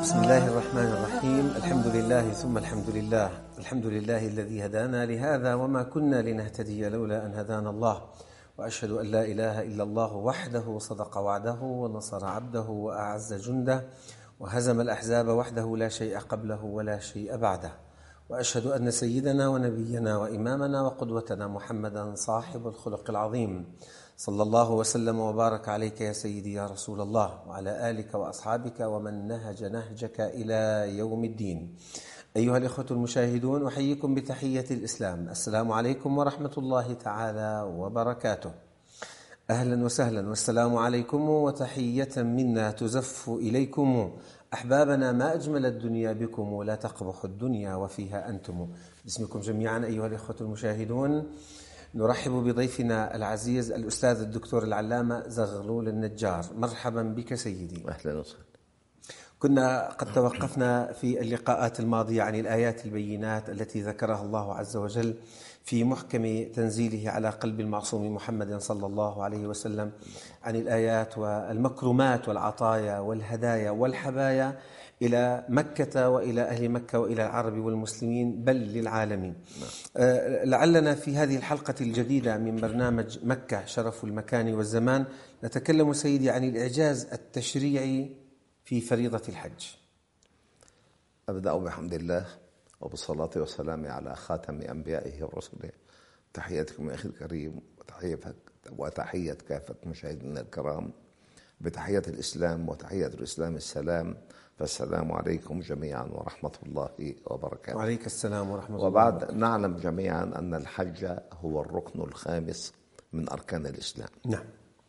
بسم الله الرحمن الرحيم. الحمد لله ثم الحمد لله. الحمد لله الذي هدانا لهذا وما كنا لنهتدي لولا أن هدانا الله، وأشهد أن لا إله إلا الله وحده صدق وعده ونصر عبده وأعز جنده وهزم الأحزاب وحده لا شيء قبله ولا شيء بعده، وأشهد أن سيدنا ونبينا وإمامنا وقدوتنا محمدا صاحب الخلق العظيم، صلى الله وسلم وبارك عليك يا سيدي يا رسول الله، وعلى آلك وأصحابك ومن نهج نهجك إلى يوم الدين. أيها الإخوة المشاهدون، أحييكم بتحية الإسلام. السلام عليكم ورحمة الله تعالى وبركاته. أهلا وسهلا والسلام عليكم، وتحية منا تزف إليكم. أحبابنا، ما أجمل الدنيا بكم، ولا تقبح الدنيا وفيها أنتم. باسمكم جميعا أيها الإخوة المشاهدون، نرحب بضيفنا العزيز الأستاذ الدكتور العلامة زغلول النجار. مرحبا بك سيدي. أهلا وسهلا. كنا قد توقفنا في اللقاءات الماضية عن الآيات البينات التي ذكرها الله عز وجل في محكم تنزيله على قلب المعصوم محمد صلى الله عليه وسلم، عن الآيات والمكرمات والعطايا والهدايا والحبايا إلى مكة وإلى أهل مكة وإلى العرب والمسلمين بل للعالمين. لعلنا في هذه الحلقة الجديدة من برنامج مكة شرف المكان والزمان نتكلم سيدي عن الإعجاز التشريعي في فريضة الحج. أبدأ بحمد الله وبالصلاة والسلام على خاتم أنبيائه ورسله. تحياتكم يا أخي الكريم، وتحية كافة مشاهدينا الكرام بتحية الإسلام، وتحية الإسلام السلام. فالسلام عليكم جميعا ورحمة الله وبركاته. وعليك السلام ورحمة الله وبعد وبركاته. نعلم جميعا أن الحج هو الركن الخامس من أركان الإسلام. نعم.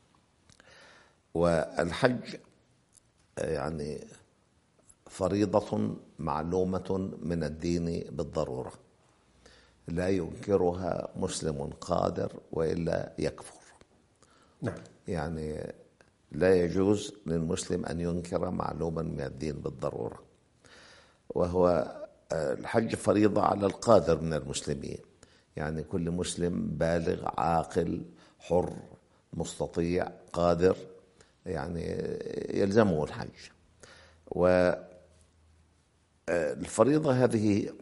والحج يعني فريضة معلومة من الدين بالضرورة، لا ينكرها مسلم قادر وإلا يكفر. نعم. يعني لا يجوز للمسلم أن ينكر معلوما من الدين بالضرورة، وهو الحج فريضة على القادر من المسلمين، يعني كل مسلم بالغ عاقل حر مستطيع قادر يعني يلزمه الحج. والفريضة هذه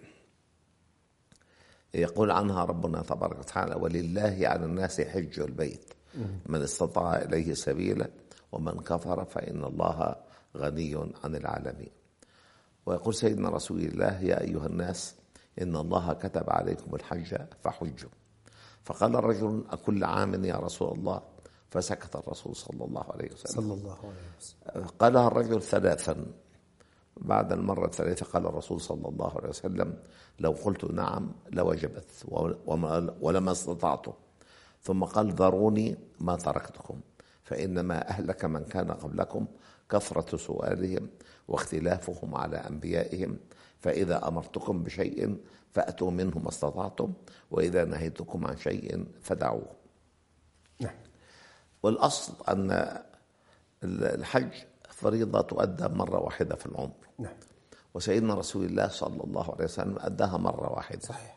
يقول عنها ربنا تبارك وتعالى: ولله على الناس حج البيت من استطاع إليه سبيلا ومن كفر فإن الله غني عن العالمين. ويقول سيدنا رسول الله: يا أيها الناس إن الله كتب عليكم الحج فحجوا. فقال الرجل: أكل عام يا رسول الله؟ فسكت الرسول صلى الله عليه وسلم. قالها الرجل ثلاثا. بعد المرة الثالثة قال الرسول صلى الله عليه وسلم: لو قلت نعم لوجبت ولما استطعت. ثم قال: ذروني ما تركتكم، فإنما أهلك من كان قبلكم كثرة سؤالهم واختلافهم على أنبيائهم، فإذا أمرتكم بشيء فأتوا منه ما استطعتم، وإذا نهيتكم عن شيء فدعوه. نعم. والأصل أن الحج فريضة تؤدى مرة واحدة في العمر. نعم. وسيدنا رسول الله صلى الله عليه وسلم أداها مرة واحدة. صحيح.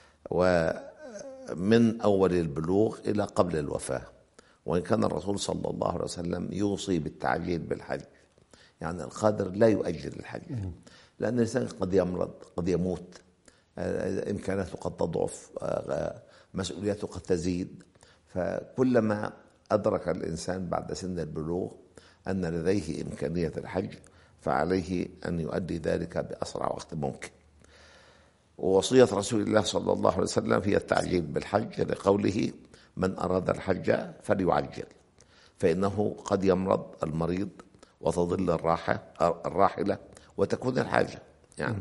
ومن أول البلوغ إلى قبل الوفاة. وإن كان الرسول صلى الله عليه وسلم يوصي بالتعجيل بالحج، يعني القادر لا يؤجل الحج، لأن الإنسان قد يمرض، قد يموت، إمكاناته قد تضعف، مسؤولياته قد تزيد. فكلما أدرك الإنسان بعد سن البلوغ أن لديه إمكانية الحج فعليه أن يؤدي ذلك بأسرع وقت ممكن. ووصية رسول الله صلى الله عليه وسلم هي التعجيل بالحج، لقوله: من أراد الحج فليعجل، فإنه قد يمرض المريض وتضل الراحلة وتكون الحاجة يعني.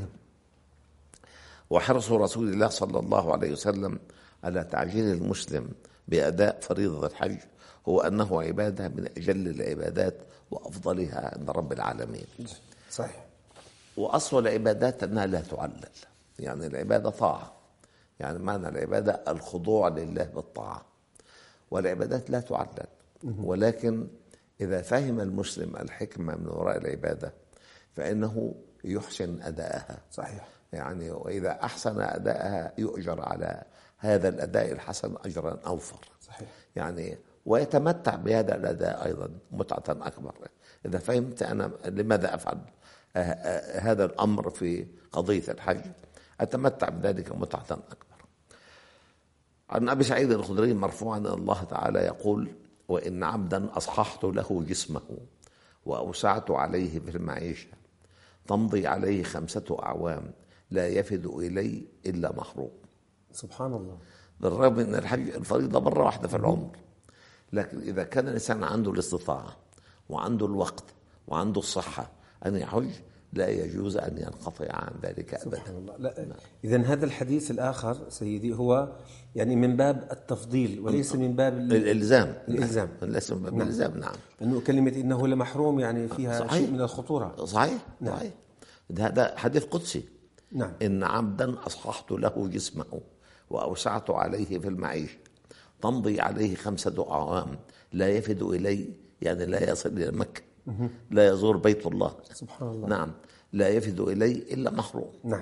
وحرص رسول الله صلى الله عليه وسلم على تعجيل المسلم بأداء فريضة الحج هو أنه عبادة من أجل العبادات وأفضلها عند رب العالمين. صحيح. وأصل العبادات أنها لا تعلل، يعني العبادة طاعة، يعني معنى العبادة الخضوع لله بالطاعة، والعبادات لا تعلل. ولكن إذا فهم المسلم الحكمة من وراء العبادة فإنه يحسن أداءها. صحيح. يعني وإذا أحسن أداءها يؤجر على هذا الأداء الحسن أجرا أوفر. صحيح. يعني ويتمتع بهذا الأداء أيضا متعة أكبر. إذا فهمت أنا لماذا أفعل هذا الأمر في قضية الحج أتمتع بذلك متعة أكبر. عن أبي سعيد الخدري مرفوعا أن الله تعالى يقول: وإن عبدا أصححت له جسمه وأوسعت عليه في المعيشة تمضي عليه 5 أعوام لا يفد إلي إلا محروم. سبحان الله. بالرغم من الحج الفريضة مرة واحدة في العمر، لكن إذا كان الإنسان عنده الاستطاعة وعنده الوقت وعنده الصحة أن يحج لا يجوز أن ينقطع عن ذلك أبدا. سبحان الله. لا. إذن هذا الحديث الآخر سيدي هو يعني من باب التفضيل وليس من باب الإلزام. ليس من باب الإلزام. نعم. أنه كلمة إنه لمحروم يعني فيها صحيح. شيء من الخطورة. صحيح. نعم. صحيح. هذا حديث قدسي. نعم. إن عبدا أصححت له جسمه وأوسعت عليه في المعيشة تمضي عليه 5 أعوام لا يفد إلي، يعني لا يصل إلى مكة، لا يزور بيت الله. سبحان الله. نعم. لا يفد إلي إلا محروم. نعم.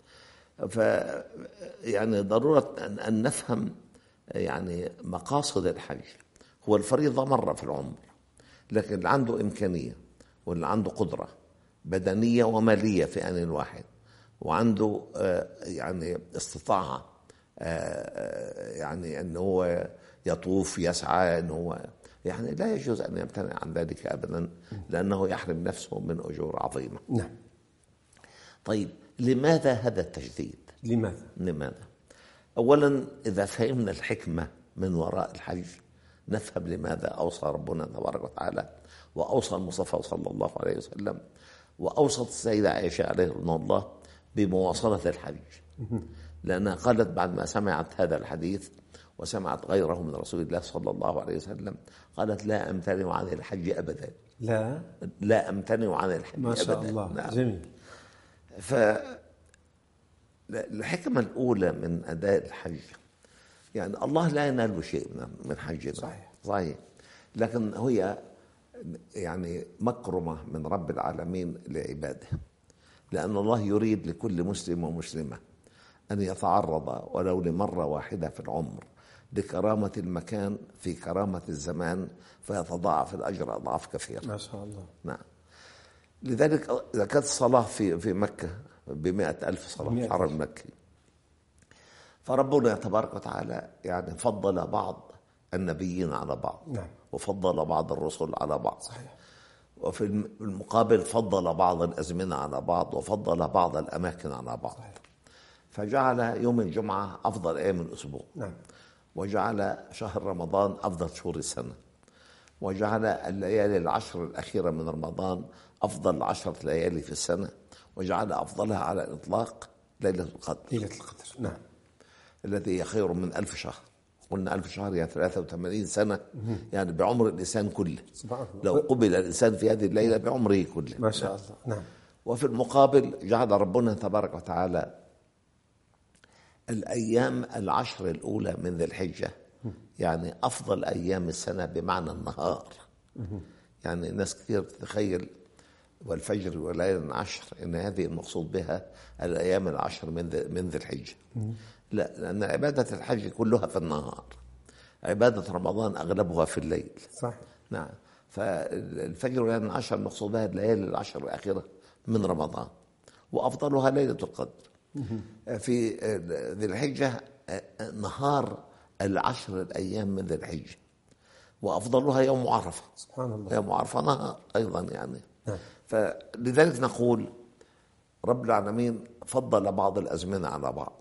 يعني ضرورة أن نفهم يعني مقاصد الحج. هو الفريضة مرة في العمر، لكن اللي عنده إمكانية واللي عنده قدرة بدنية ومالية في آن واحد وعنده يعني استطاعة يعني أنه هو يطوف يسعى أنه هو يعني لا يجوز أن يمتنع عن ذلك أبدا، لأنه يحرم نفسه من أجور عظيمة. نعم. طيب لماذا هذا التجديد؟ لماذا؟ أولا إذا فهمنا الحكمة من وراء الحج نفهم لماذا أوصى ربنا تبارك وتعالى وأوصى المصطفى صلى الله عليه وسلم وأوصت السيدة عائشة عليه رضوان الله بمواصلة الحج، لأنها قالت بعد ما سمعت هذا الحديث وسمعت غيره من رسول الله صلى الله عليه وسلم قالت: لا أمتنع عن الحج أبدا. لا أمتنع عن الحج أبدا. ما شاء الله. نعم. جميل. فالحكمة الأولى من أداء الحج يعني الله لا يناله شيء من حجنا. صحيح. لكن هي يعني مكرمة من رب العالمين لعباده، لأن الله يريد لكل مسلم ومسلمة أن يتعرض ولو لمرة واحدة في العمر لكرامة المكان في كرامة الزمان فيتضاعف الأجر أضعاف كثيرة. ما شاء الله. نعم. لذلك إذا كانت الصلاة في مكة ب100,000 صلاة في الحرم المكي، فربنا تبارك وتعالى يعني فضل بعض النبيين على بعض. نعم. وفضل بعض الرسل على بعض. صحيح. وفي المقابل فضل بعض الأزمنة على بعض وفضل بعض الأماكن على بعض. صحيح. فجعل يوم الجمعة أفضل أيام الأسبوع. نعم. وجعل شهر رمضان أفضل شهور السنة، وجعل الليالي العشر الأخيرة من رمضان أفضل 10 ليالي في السنة، وجعل أفضلها على الإطلاق ليلة القدر. نعم. التي هي خير من 1000 شهر. قلنا 1000 شهر يعني 83 سنة، يعني بعمر الإنسان كله. سبحان الله. لو قبل الإنسان في هذه الليلة بعمره كله. ما شاء الله. نعم. وفي المقابل جعل ربنا تبارك وتعالى الأيام العشر الأولى من ذي الحجة يعني أفضل أيام السنة بمعنى النهار. يعني الناس كثير تتخيل والفجر وليالي العشر إن هذه المقصود بها الأيام العشر من ذي الحجة. لا، لأن عبادة الحج كلها في النهار، عبادة رمضان أغلبها في الليل. صح. نعم. فالفجر وليالي العشر المقصود بها الليالي العشر الأخيرة من رمضان، وأفضلها ليلة القدر. في ذي الحجة نهار العشر الأيام من ذي الحجة، وأفضلها يوم عرفة. سبحان الله. يوم عرفة نهار أيضا يعني. فلذلك نقول رب العالمين فضل بعض الأزمنة على بعض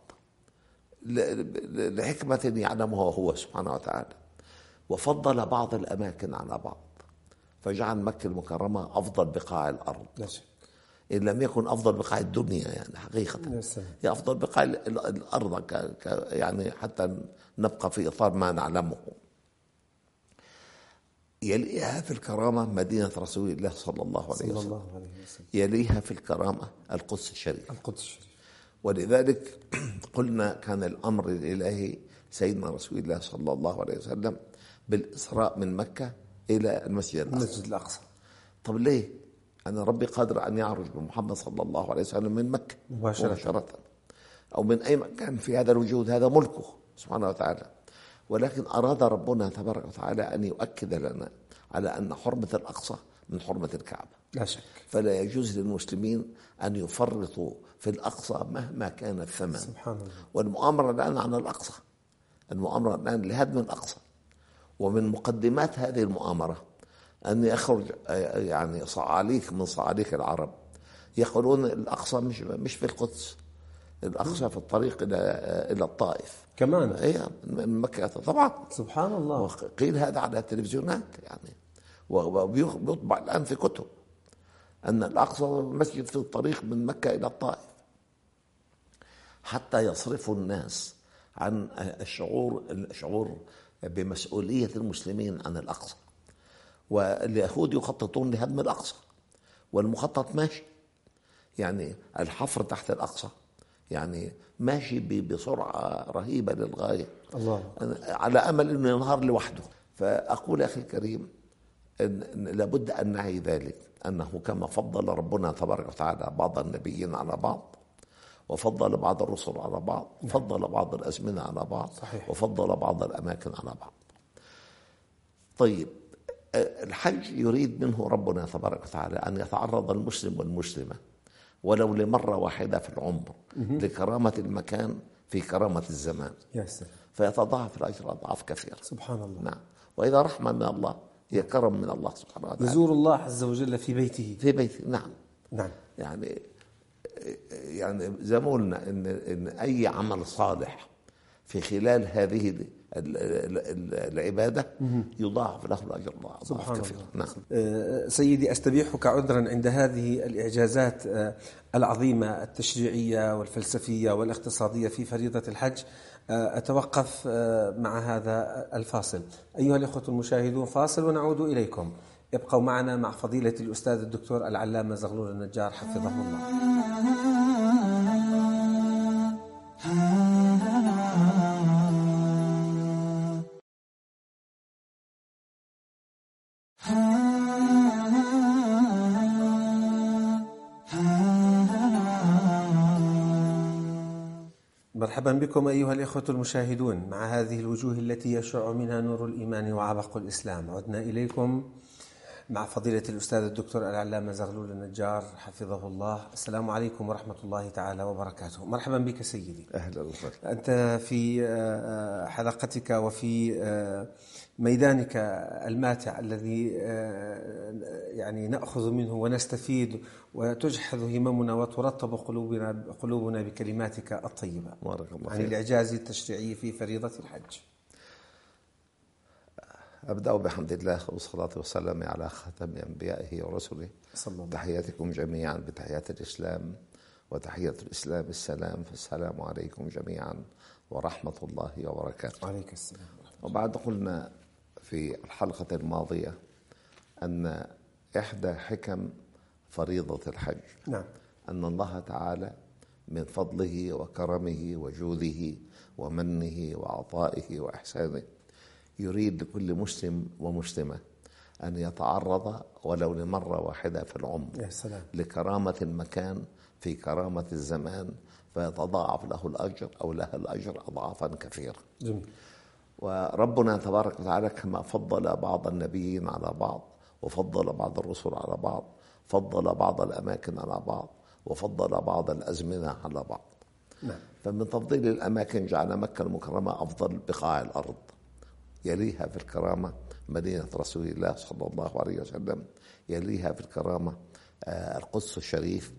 لحكمة يعلمها هو سبحانه وتعالى، وفضل بعض الأماكن على بعض، فجعل مكة المكرمة أفضل بقاع الأرض. لا شك. إن لم يكن أفضل بقاع الدنيا يعني حقيقة، هي أفضل بقاع الأرض يعني حتى نبقى في إطار ما نعلمه. يليها في الكرامة مدينة رسول الله صلى الله عليه وسلم. يليها في الكرامة القدس الشريف. ولذلك قلنا كان الأمر الإلهي سيدنا رسول الله صلى الله عليه وسلم بالإسراء من مكة إلى المسجد الأقصى. طب ليه؟ أن ربي قادر أن يعرج بمحمد صلى الله عليه وسلم من مكة مباشرة أو من أي مكان في هذا الوجود، هذا ملكه سبحانه وتعالى. ولكن أراد ربنا تبارك وتعالى أن يؤكد لنا على أن حرمة الأقصى من حرمة الكعبة. لا شك. فلا يجوز للمسلمين أن يفرطوا في الأقصى مهما كان الثمن. سبحان الله. والمؤامرة الآن على الأقصى، المؤامرة الآن لهدم الأقصى، ومن مقدمات هذه المؤامرة أن يخرج يعني صعاليك من صعاليك العرب يقولون الأقصى مش في القدس، الأقصى في الطريق إلى الطائف كمان. أي من مكة طبعا. سبحان الله. وقيل هذا على التلفزيونات يعني، وبيطبع الآن في كتب أن الأقصى مسجد في الطريق من مكة إلى الطائف، حتى يصرفوا الناس عن الشعور بمسؤولية المسلمين عن الأقصى. واليهود يخططون لهدم الأقصى، والمخطط ماشي، يعني الحفر تحت الأقصى يعني ماشي بسرعة رهيبة للغاية، الله. على أمل أنه ينهار لوحده. فأقول أخي الكريم إن لابد أن نعي ذلك، أنه كما فضل ربنا تبارك وتعالى بعض النبيين على بعض، وفضل بعض الرسل على بعض، فضل بعض الأزمنة على بعض، صحيح. وفضل بعض الأماكن على بعض. طيب، الحج يريد منه ربنا تبارك وتعالى أن يتعرض المسلم والمسلمة ولو لمرة واحدة في العمر لكرامة المكان في كرامة الزمان. يا سلام. فيتضاعف الأجر أضعاف كثيرة. سبحان الله. نعم. وإذا رحمة من الله هي كرم من الله سبحانه وتعالى. يزور الله عز وجل في بيته. في بيته. نعم. نعم. يعني زي ما قلنا إن أي عمل صالح في خلال هذه العبادة يضاعف له الأجر أضعاف كثيرة. نعم. سيدي، أستبيحك عذرا عند هذه الإعجازات العظيمة التشريعية والفلسفية والاقتصادية في فريضة الحج. أتوقف مع هذا الفاصل. أيها الإخوة المشاهدون، فاصل ونعود إليكم. ابقوا معنا مع فضيلة الأستاذ الدكتور العلامة زغلول النجار حفظه الله. مرحبا بكم أيها الإخوة المشاهدون مع هذه الوجوه التي يشع منها نور الإيمان وعبق الإسلام. عدنا إليكم مع فضيلة الأستاذ الدكتور العلامة زغلول النجار حفظه الله. السلام عليكم ورحمة الله تعالى وبركاته. مرحبا بك سيدي. أهلا وسهلا. أنت في حلقتك وفي ميدانك الماتع الذي يعني نأخذ منه ونستفيد، وتجحظ هممنا وترطب قلوبنا بكلماتك الطيبة عن الإعجاز التشريعي في فريضة الحج. أبدأ بحمد الله والصلاة والسلام على خاتم أنبيائه ورسله. تحياتكم جميعا بتحيات الإسلام، وتحية الإسلام السلام، فالسلام عليكم جميعا ورحمة الله وبركاته. وعليك السلام. وبعد قلنا في الحلقة الماضية أن إحدى حكم فريضة الحج نعم. أن الله تعالى من فضله وكرمه وجوده ومنه وعطائه وإحسانه يريد لكل مسلم ومسلمة أن يتعرض ولو لمرة واحدة في العمر لكرامة المكان في كرامة الزمان، فيتضاعف له الأجر أو لها الأجر أضعافا كثيرة. جميل. وربنا تبارك وتعالى كما فضل بعض النبيين على بعض، وفضل بعض الرسل على بعض، فضل بعض الأماكن على بعض، وفضل بعض الأزمنة على بعض. نعم. فمن تفضيل الأماكن جعل مكة المكرمة أفضل بقاع الأرض، يليها في الكرامة مدينة رسول الله صلى الله عليه وسلم، يليها في الكرامة القدس الشريف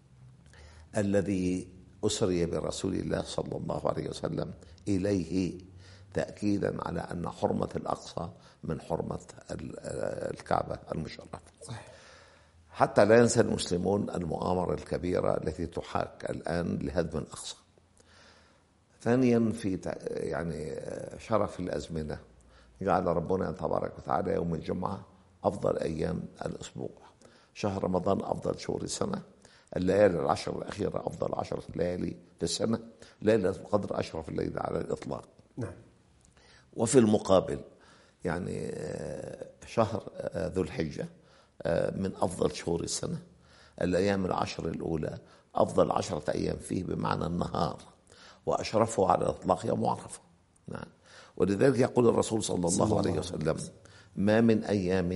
الذي أسري برسول الله صلى الله عليه وسلم إليه، تأكيدا على أن حرمة الأقصى من حرمة الكعبة المشرفة. صحيح. حتى لا ينسى المسلمون المؤامرة الكبيرة التي تحاك الآن لهدم الأقصى. ثانيا، في يعني شرف الأزمنة جعل ربنا تبارك وتعالى يوم الجمعة أفضل أيام الأسبوع، شهر رمضان أفضل شهور السنة، الليالي العشر الأخيرة أفضل 10 ليالي في السنة، ليلة القدر أشرف الليلة على الإطلاق. نعم. وفي المقابل يعني شهر ذو الحجة من أفضل شهور السنة، الأيام العشر الأولى أفضل 10 أيام فيه بمعنى النهار، وأشرفه على الإطلاق يوم عرفة. نعم. ولذلك يقول الرسول صلى الله عليه وسلم: ما من أيام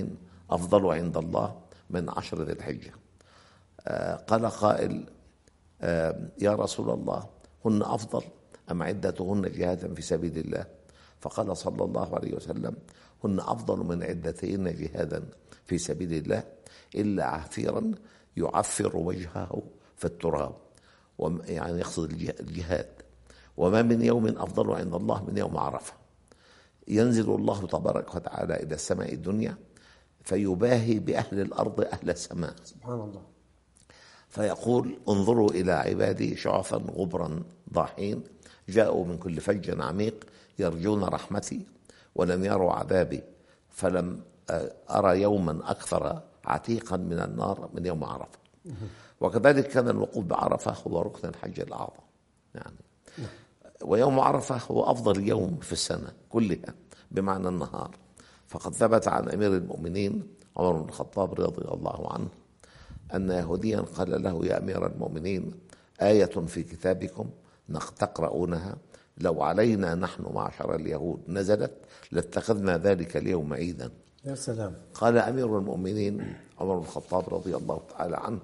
أفضل عند الله من 10 ذي الحجة. قال قائل: يا رسول الله، هن أفضل أم عدتهن جهادا في سبيل الله؟ فقال صلى الله عليه وسلم: هن أفضل من عدتهن جهادا في سبيل الله، إلا عفيرا يعفر وجهه في التراب، يعني يقصد الجهاد. وما من يوم أفضل عند الله من يوم عرفة. ينزل الله تبارك وتعالى إلى السماء الدنيا فيباهي بأهل الأرض أهل السماء، سبحان الله، فيقول: انظروا إلى عبادي شعثا غبرا ضاحين، جاءوا من كل فج عميق يرجون رحمتي ولم يروا عذابي، فلم أرى يوما أكثر عتيقا من النار من يوم عرفة. وكذلك كان الوقوف بعرفة هو ركن الحج الأعظم يعني. ويوم عرفة هو أفضل يوم في السنة كلها بمعنى النهار. فقد ثبت عن أمير المؤمنين عمر بن الخطاب رضي الله عنه أن يهوديا قال له: يا أمير المؤمنين، آية في كتابكم تقرؤونها لو علينا نحن معشر اليهود نزلت لاتخذنا ذلك اليوم عيدا. يا سلام. قال أمير المؤمنين عمر بن الخطاب رضي الله تعالى عنه: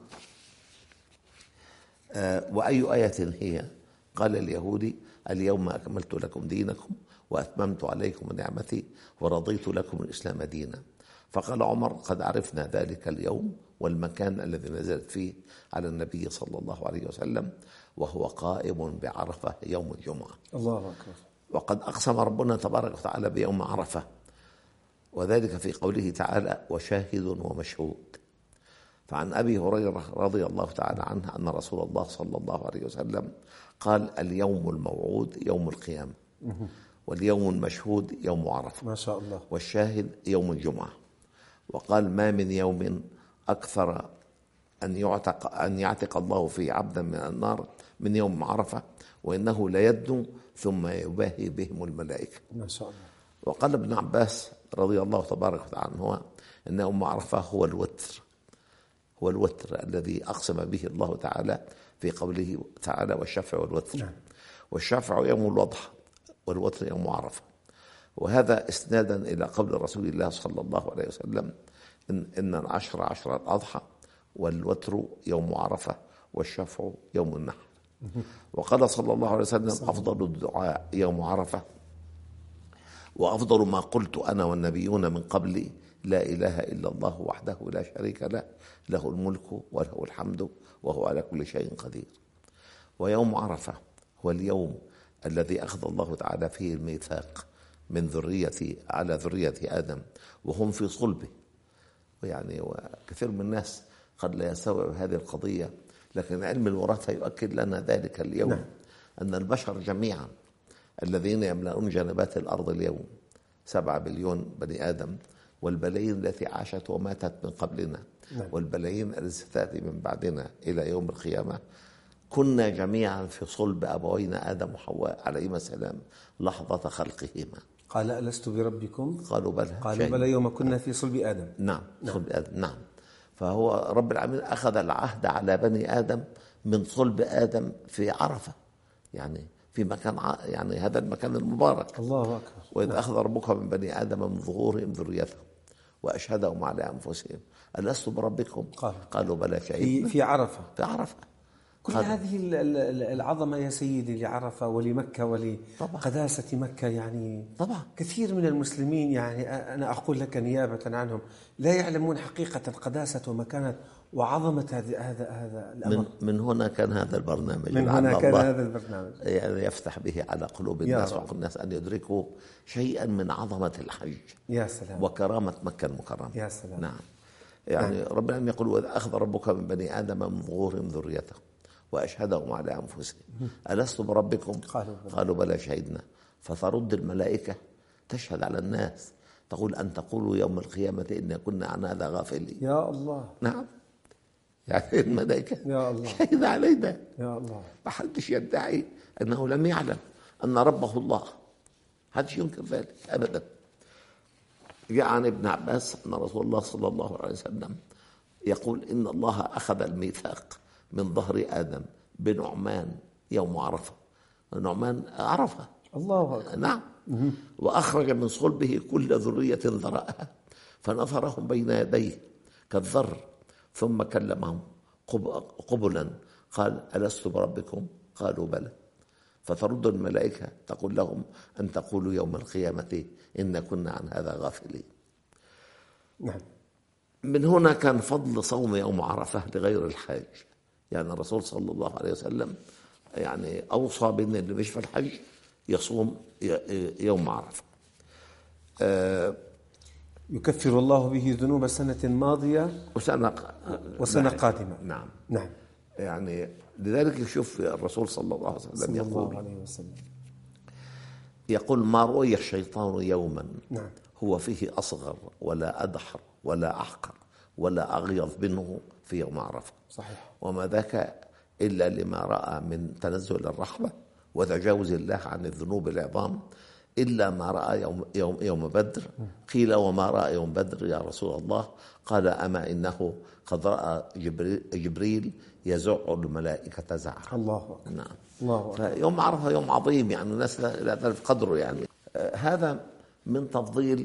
وأي آية هي؟ قال اليهودي: اليوم أكملت لكم دينكم وأتممت عليكم نعمتي ورضيت لكم الإسلام دينا. فقال عمر: قد عرفنا ذلك اليوم والمكان الذي نزلت فيه على النبي صلى الله عليه وسلم، وهو قائم بعرفة يوم الجمعة. الله أكبر. وقد أقسم ربنا تبارك وتعالى بيوم عرفة، وذلك في قوله تعالى: وشاهد ومشهود. فعن أبي هريرة رضي الله تعالى عنه أن رسول الله صلى الله عليه وسلم قال: اليوم الموعود يوم القيامة، واليوم المشهود يوم عرفة، ما شاء الله، والشاهد يوم الجمعة. وقال: ما من يوم أكثر أن يعتق الله فيه عبدا من النار من يوم عرفة، وإنه ليدنو ثم يباهي بهم الملائكة. ما شاء الله. وقال ابن عباس رضي الله تبارك وتعالى عنه أن يوم عرفة هو الوتر الذي أقسم به الله تعالى في قوله تعالى: والشفع والوتر. والشفع يوم الوضحى والوتر يوم عرفة. وهذا استنادا إلى قول رسول الله صلى الله عليه وسلم: إن العشر عشر الأضحى، والوتر يوم عرفة، والشفع يوم النحر. وقال صلى الله عليه وسلم: أفضل الدعاء يوم عرفة، وأفضل ما قلت أنا والنبيون من قبلي: لا إله إلا الله وحده لا شريك له، له الملك وله الحمد وهو على كل شيء قدير. ويوم عرفة هو اليوم الذي أخذ الله تعالى فيه الميثاق من على ذرية آدم وهم في صلبه. ويعني وكثير من الناس قد لا يستوعب هذه القضية، لكن علم الوراثة يؤكد لنا ذلك اليوم. أن البشر جميعا الذين يملؤون جنبات الأرض اليوم 7 بليون بني آدم، والبلايين التي عاشت وماتت من قبلنا، والبلايين التي ستأتي من بعدنا إلى يوم القيامة، كنا جميعا في صلب أبوينا آدم وحواء عليهما السلام لحظة خلقهما. قال: ألست بربكم؟ قالوا بلى. قالوا بلى يوم كنا في صلب آدم. نعم. صلب آدم. نعم. فهو رب العالمين أخذ العهد على بني آدم من صلب آدم في عرفة، يعني في مكان يعني هذا المكان المبارك. الله أكبر. وإذ أخذ ربك من بني آدم من ظهورهم ذريتهم وأشهدهم على أنفسهم ألست بربكم؟ قالوا بلى شهدنا. في عرفة. في عرفة. كل هذه العظمة يا سيدي لعرفة ولمكة ولقداسة مكة، يعني طبعا كثير من المسلمين، يعني أنا أقول لك نيابة عنهم، لا يعلمون حقيقة قداسة ومكانة وعظمة هذا الأمر. من هنا كان هذا البرنامج، يعني يفتح به على قلوب الناس وعقول الناس أن يدركوا شيئا من عظمة الحج. يا سلام. وكرامة مكة المكرمة. يا سلام. نعم. يعني ربنا يقول: وإذ أخذ ربك من بني آدم من ظهورهم ذريتهم وأشهدهم على أنفسهم ألست بربكم؟ قالوا بلى شهدنا. فترد الملائكة تشهد على الناس، تقول: أن تقولوا يوم القيامة إن كنا عن هذا غافلين. يا الله. نعم. يعني الملائكة يا الله شهد علينا. يا الله. ما حدش يدعي أنه لم يعلم أن ربه الله، حدش ينكر ذلك أبدا. جاء عن ابن عباس أن رسول الله صلى الله عليه وسلم يقول: إن الله أخذ الميثاق من ظهر آدم بنعمان يوم عرفة. نعمان عرفة. الله أكبر. نعم. وأخرج من صلبه كل ذرية ذرأها، فنظرهم بين يديه كالذر ثم كلمهم قبلا قال ألست بربكم؟ قالوا بلى. فترد الملائكة تقول لهم أن تقولوا يوم القيامة إن كنا عن هذا غافلين. نعم. من هنا كان فضل صوم يوم عرفة لغير الحاج. يعني الرسول صلى الله عليه وسلم يعني أوصى بأن اللي مش في الحج يصوم يوم عرفة. يكفر الله به ذنوب سنة ماضية وسنة قادمة. نعم. نعم. يعني لذلك يشوف الرسول صلى الله عليه وسلم يقول ما رؤي الشيطان يوما نعم. هو فيه أصغر ولا أدحر ولا أحقر ولا أغيظ منه في يوم عرفة. صحيح. وما ذاك إلا لما رأى من تنزل الرحمة وتجاوز الله عن الذنوب العظام إلا ما رأى يوم بدر. قيل وما رأى يوم بدر يا رسول الله؟ قال أما إنه قد رأى جبريل يزع الملائكة زعا. الله أكبر. نعم. الله أكبر. فيوم عرفة يوم عظيم، يعني الناس لا تعرف قدره. يعني هذا من تفضيل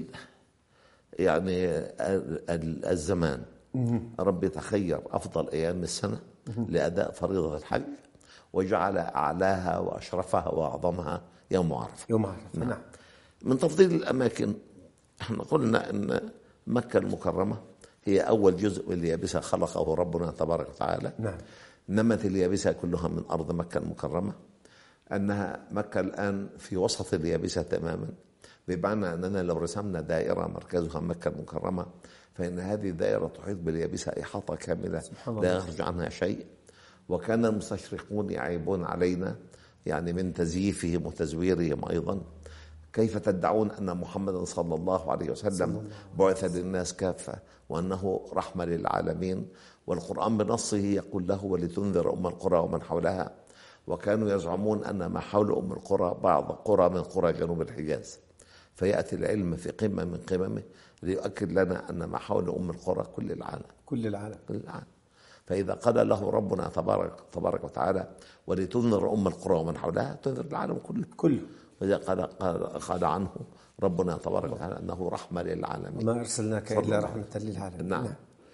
يعني الزمان. ربي تخير أفضل أيام السنة لأداء فريضة الحج وجعل أعلاها وأشرفها وأعظمها يوم عرفة. يوم عرفة. نعم. من تفضيل الأماكن احنا قلنا أن مكة المكرمة هي أول جزء من اليابسة خلقه ربنا تبارك وتعالى. نعم. نمت اليابسة كلها من أرض مكة المكرمة، أنها مكة الآن في وسط اليابسة تماما، بمعنى أننا لو رسمنا دائرة مركزها مكة المكرمة فإن هذه الدائرة تحيط باليابسة إحاطة كاملة لا يخرج عنها شيء. وكان المستشرقون يعيبون علينا يعني من تزييفهم وتزويرهم أيضا، كيف تدعون أن محمد صلى الله عليه وسلم بعث للناس كافة وأنه رحمة للعالمين، والقرآن بنصه يقول له ولتنذر أم القرى ومن حولها. وكانوا يزعمون أن ما حول أم القرى بعض قرى من قرى جنوب الحجاز، فيأتي العلم في قمة من قممه ليؤكد لنا أن ما حول أم القرى كل العالم. كل العالم. فإذا قال له ربنا تبارك وتعالى ولتنذر أم القرى ومن حولها تنذر العالم كله. وإذا قال عنه ربنا تبارك وتعالى أنه رحمة للعالمين وما أرسلناك إلا رحمة للعالمين. نعم.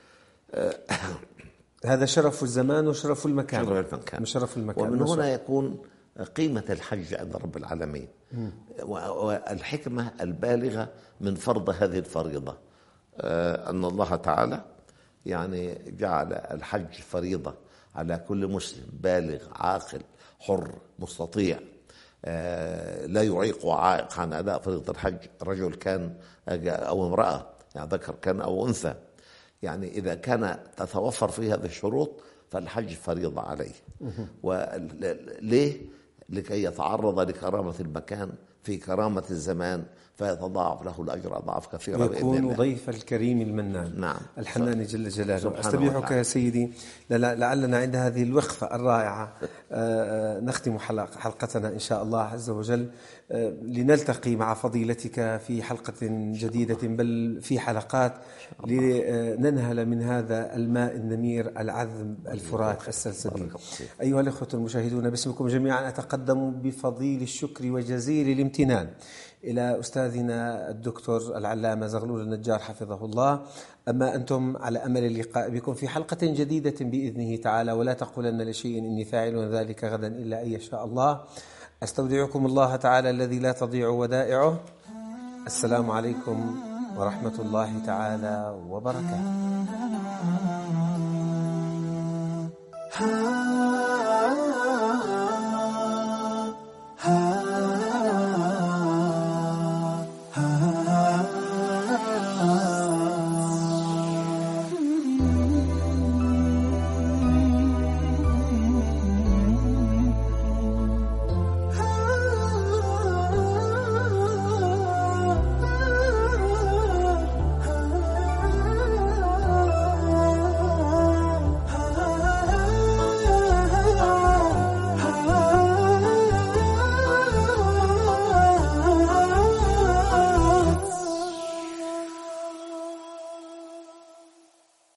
هذا شرف الزمان وشرف المكان. شرف المكان. ومن هنا يكون قيمة الحج عند رب العالمين والحكمة البالغة من فرض هذه الفريضة، أن الله تعالى يعني جعل الحج فريضة على كل مسلم بالغ عاقل حر مستطيع، لا يعيق عائق عن أداء فريضة الحج، رجل كان أو امرأة، يعني ذكر كان أو أنثى. يعني إذا كان تتوفر فيه هذه الشروط فالحج فريضة عليه. وليه؟ لكي يتعرض لكرامة المكان في كرامة الزمان فيتضاعف له الأجر أضعاف كثيرة ويكون ضيف الكريم المنان. نعم. الحنان جل جلاله. أستبيحك يا سيدي لعلنا عند هذه الوقفة الرائعة نختم حلقتنا إن شاء الله عز وجل، لنلتقي مع فضيلتك في حلقة جديدة بل في حلقات لننهل من هذا الماء النمير العذب الفرات السلسبيل. أيها الأخوة المشاهدون، باسمكم جميعا أتقدم بفضيل الشكر وجزيل الامتنان إلى أستاذنا الدكتور العلامة زغلول النجار حفظه الله. أما أنتم على أمل اللقاء بكم في حلقة جديدة بإذنه تعالى، ولا تقولن لشيء إني فاعل ذلك غدا إلا أن يشاء الله. أستودعكم الله تعالى الذي لا تضيع ودائعه. السلام عليكم ورحمة الله تعالى وبركاته.